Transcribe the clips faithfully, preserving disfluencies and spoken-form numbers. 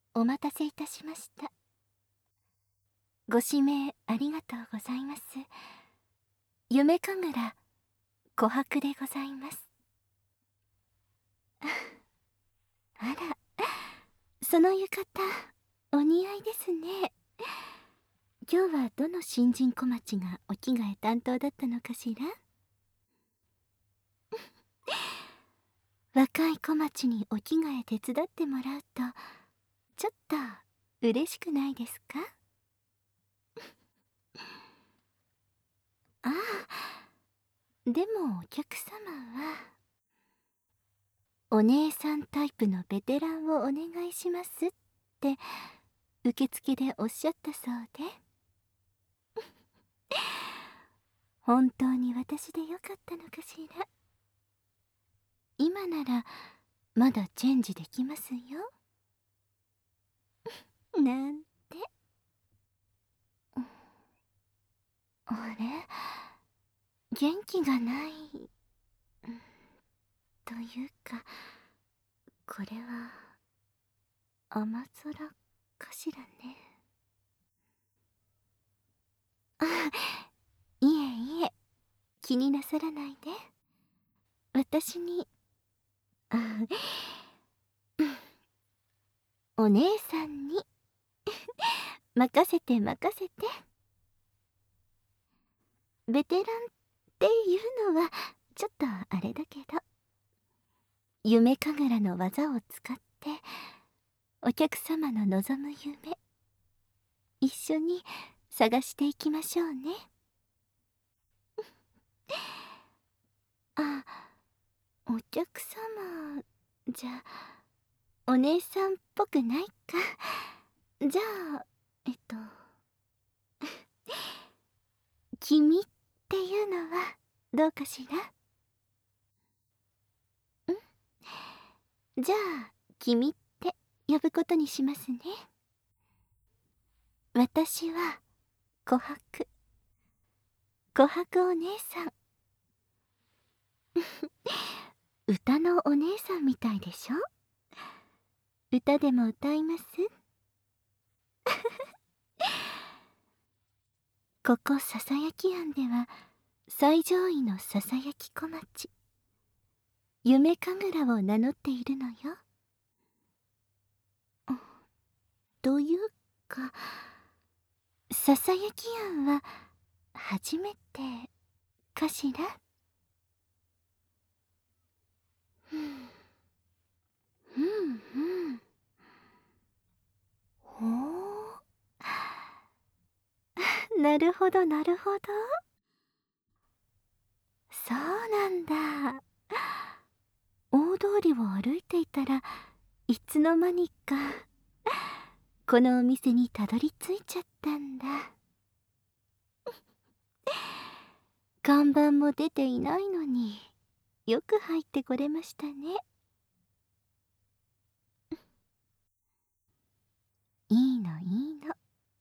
お待たせいたしました。ご指名ありがとうございます。夢神楽琥珀でございます。あら、その浴衣お似合いですね。今日はどの新人小町がお着替え担当だったのかしら。若い小町にお着替え手伝ってもらうとちょっと嬉しくないですか？ああ、でもお客様はお姉さんタイプのベテランをお願いしますって受付でおっしゃったそうで。本当に私でよかったのかしら。今ならまだチェンジできますよ。なんて。あれ、元気がないというか、これは雨空かしらね。あ、いえいえ、気になさらないで。私に、あ、お姉さんに任せて任せて。ベテランっていうのはちょっとあれだけど、夢神楽の技を使ってお客様の望む夢、一緒に探していきましょうね。あ、お客様じゃお姉さんっぽくないか。じゃあえっと君っていうのはどうかしら。んじゃあ君って呼ぶことにしますね。私は琥珀琥珀お姉さん。歌のお姉さんみたいでしょ。歌でも歌います？ここささやき庵では最上位のささやき小町夢神楽を名乗っているのよ。というかささやき庵は初めてかしら。ふんふんふん。ほう、なるほどなるほど。そうなんだ。大通りを歩いていたらいつの間にかこのお店にたどり着いちゃったんだ。看板も出ていないのによく入ってこれましたね。いいのいいの。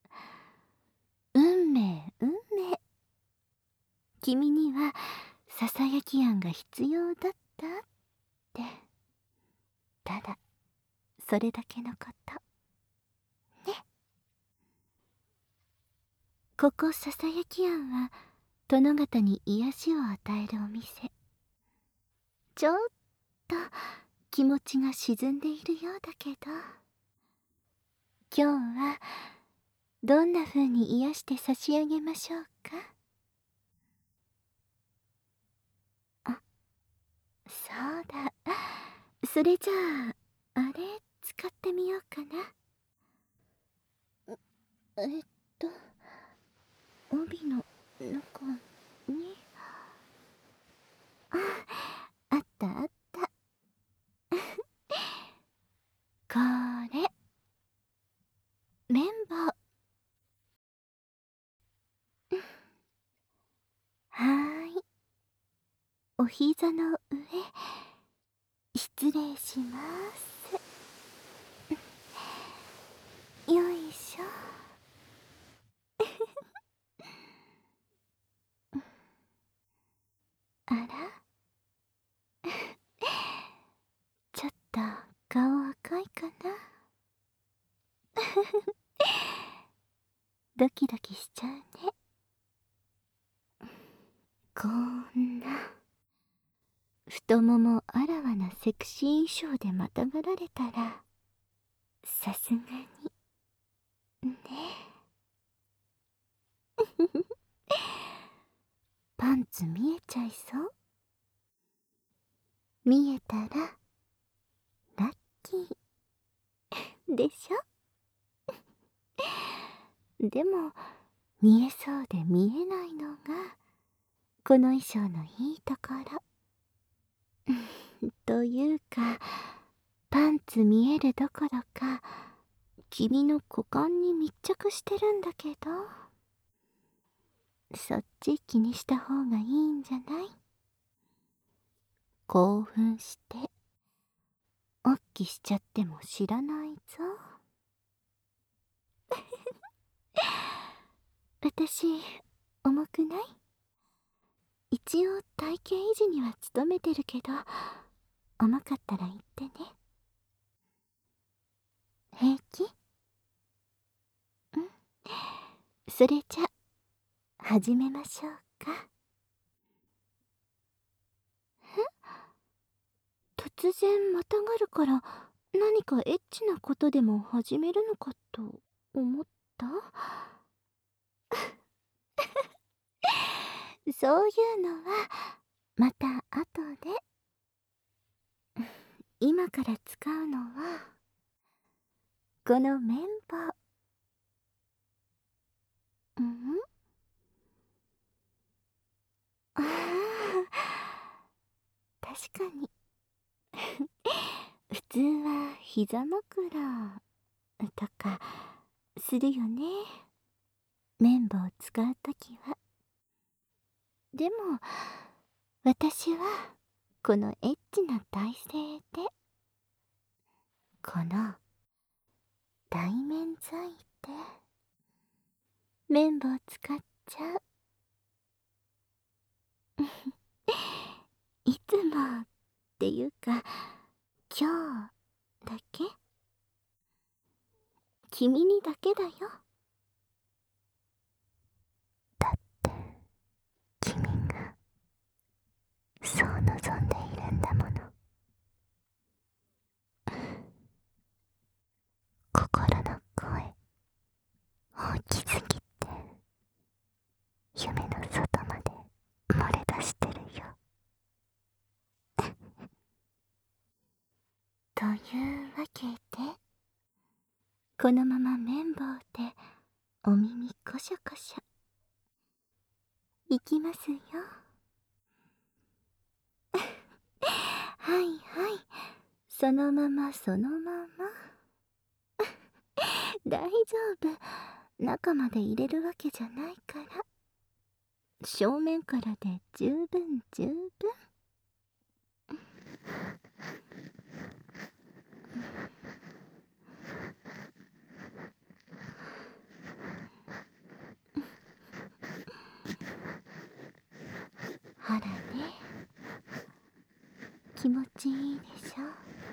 運命運命。君にはささやき庵が必要だったって、ただそれだけのことね。ここささやき庵は殿方に癒しを与えるお店。ちょっと気持ちが沈んでいるようだけど、今日はどんな風に癒して差し上げましょうか。あ、そうだ。それじゃああれ使ってみようかな。えっと帯の中に、あ、あったあった。これ綿棒。はーい、お膝の上失礼します。よいしょ。あらちょっと顔赤いかな。 ドキドキしちゃうね。こんな太ももあらわなセクシー衣装でまたがられたらさすがにね。パンツ見えちゃいそう。見えたらラッキーでしょ。でも見えそうで見えないのがこの衣装のいいところ。というかパンツ見えるどころか君の股間に密着してるんだけど、そっち気にした方がいいんじゃない？興奮しておっきしちゃっても知らないぞ。私重くない？一応体型維持には努めてるけど、重かったら言ってね。平気？うん。それじゃ始めましょうか。突然またがるから何かエッチなことでも始めるのかと思った。そういうのはまた後で。今から使うのはこの綿棒。うんああ、確かに普通は膝枕とかするよね、綿棒を使うときは。でも私はこのエッチな体勢でこの大面剤で綿棒使っちゃう。いつもっていうか今日だけ、君にだけだよ。だって君がそう望んでいるんだもの。心の声大きすぎて夢の外まで漏れ出してるよ。というわけでこのまま綿棒でお耳こしょこしょいきますよ。はいはい、そのままそのまま大丈夫、中まで入れるわけじゃないから、正面からで十分十分。ほらね、気持ちいいでしょ。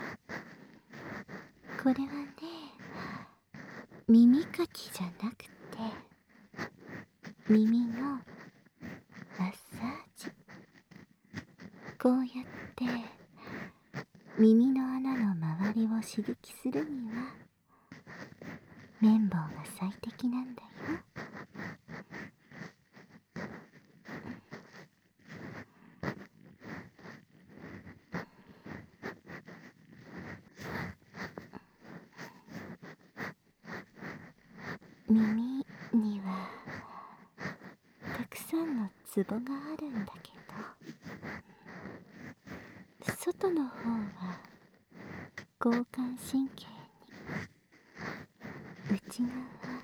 これはね、耳かきじゃなくて耳のマッサージ。こうやって耳の穴の周りを刺激するには綿棒が最適なんだよ。耳にはたくさんのツボがあるんだけど、外の方は交感神経に、内側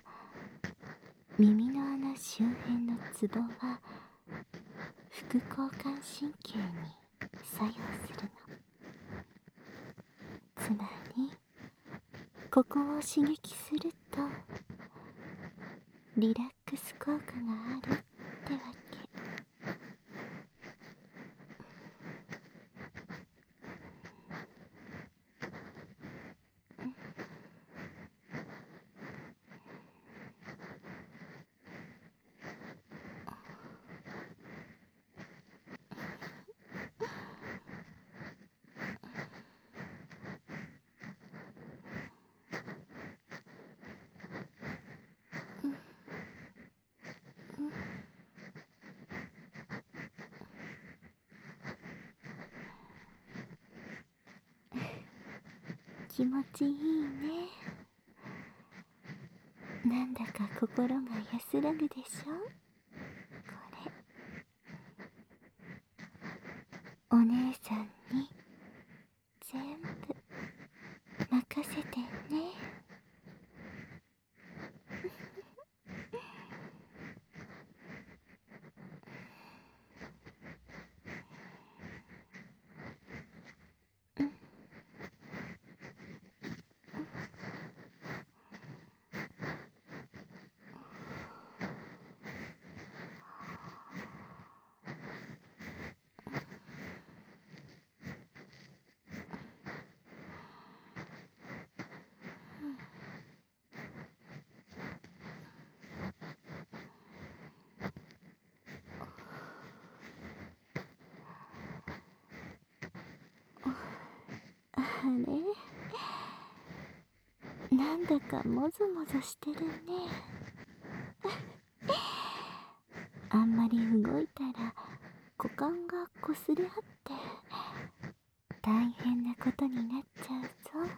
耳の穴周辺のツボは副交感神経に作用するの。つまりここを刺激するとリラックス効果があるってわけ。 気持ちいいね。なんだか心が安らぐでしょ。これお姉さんに全部任せてね。あれ、なんだかもぞもぞしてるね。あんまり動いたら股間がこすれ合って大変なことになっちゃうぞ。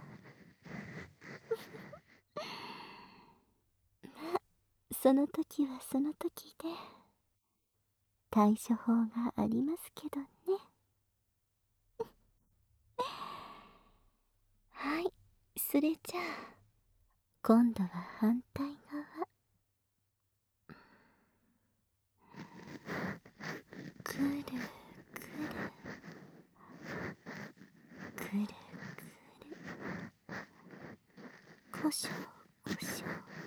まあ、その時はその時で対処法がありますけどね。はい、それじゃあ今度は反対側。くるくるくるくる、こしょこしょ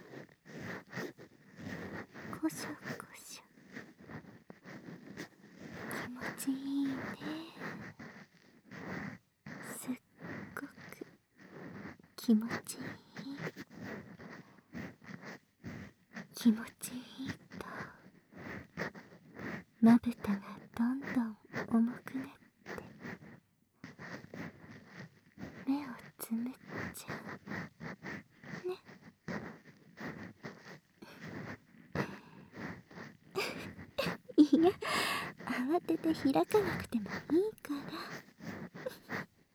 こしょこしょ。気持ちいいね。すっごく気持ちいい。気持ちいいとまぶたがどんどん重くなって目をつむっちゃうね。いや、慌てて開かなくてもいいから、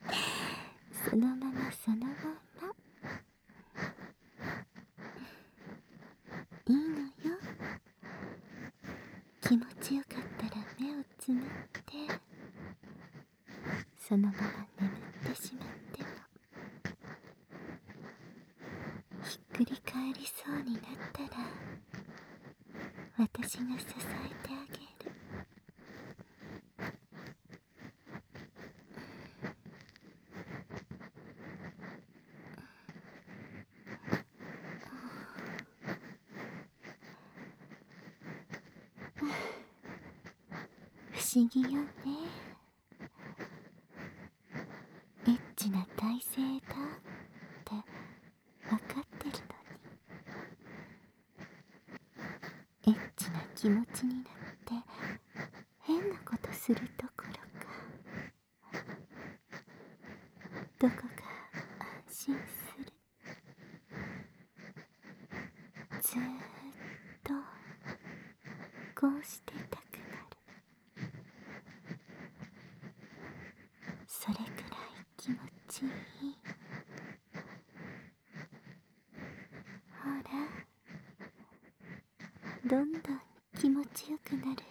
そのままそのままいいのよ。気持ちよかったら目をつむってそのまま眠ってしまっても、ひっくり返りそうになったら私が支えてあげる。不思議よね。エッチな体勢だって分かってるのに、エッチな気持ちになって変なことするところか、どこか安心する。ずーっとこうしてたくなる。それくらい気持ちいい。ほら、どんどん気持ちよくなるよ。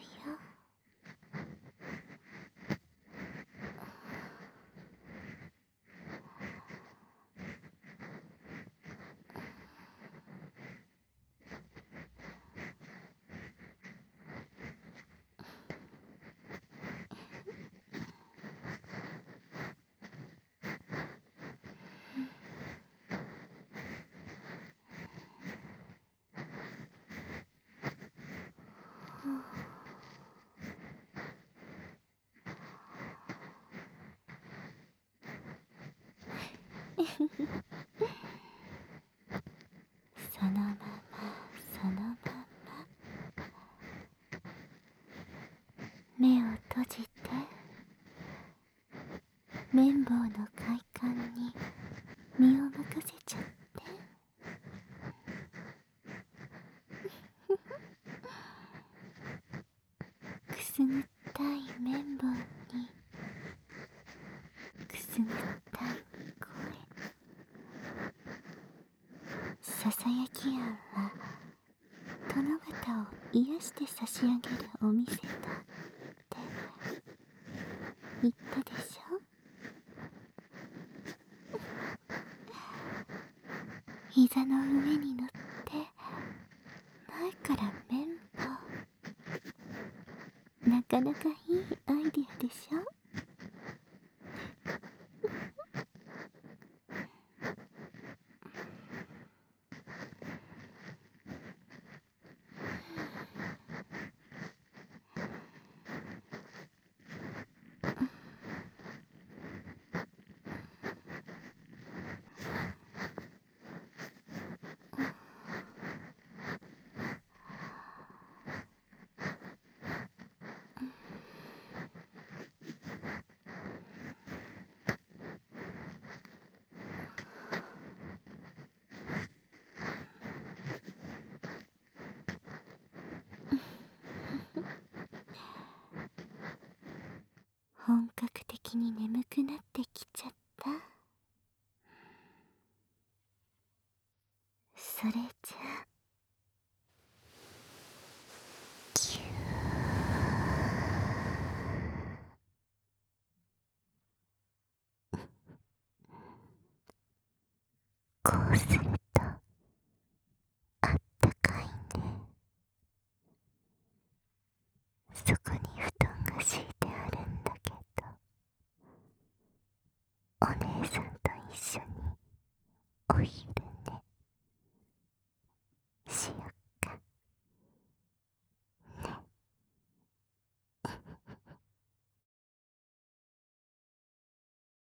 そのままそのまま目を閉じて、綿棒の快感に身を任せちゃって。くすぐったい綿棒にくすぐったい声。 ささやきあんは殿方を癒して差し上げるお店だって言ったでしょ。膝の上に乗って前から綿棒。なかなかいいアイディアでしょ。本格的に眠くなってきちゃった。それじゃあ、こうするとあったかいね。そこに布団が敷いてあるんだけど、お姉さんと一緒にお姫